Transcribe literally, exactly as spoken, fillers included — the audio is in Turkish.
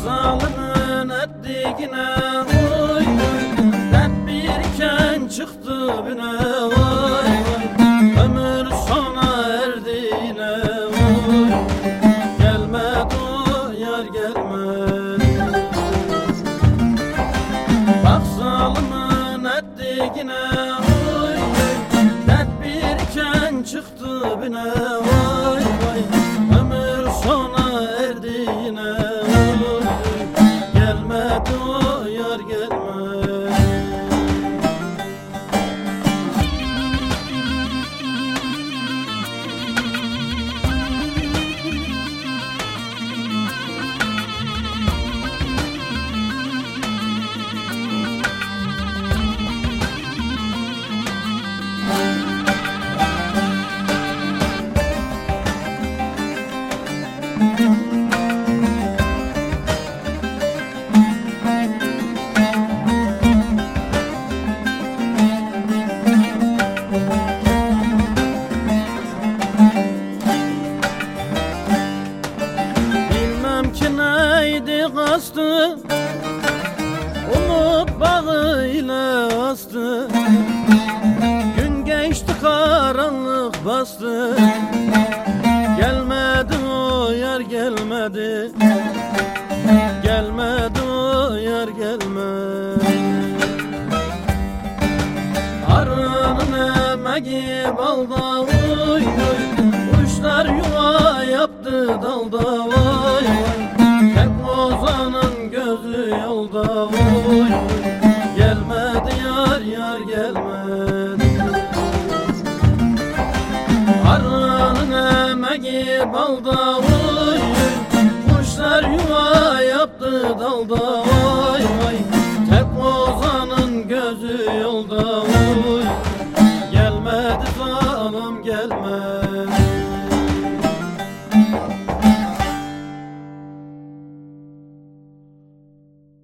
zalimin ettiğine oy oy, tedbirken çıktı bine oy oy, ömür sona erdiğine oy, gelmedi o yar gelmedi. Bak zalimin ettiğine oy oy, tedbirken çıktı bine oy oy, ömür sona erdiğine oy, gelmedi o yar gelmedi. Bilmem ki neydi kastı, umut bağıyla astı. Gün geçti karanlık bastı, gelmedi o yar gelmedi, gelmedi o yar gelmedi. Arının emeği balda oy oy, kuşlar yuva yaptı dalda vay vay, tek ozanın gözü yolda oy oy, gelmedi yar yar gelmedi. Arının emeği balda oy oy, kuşlar yuva yaptı dalda vay vay, tek ozanın gözü yolda oy, gelmedi zalim gelmedi.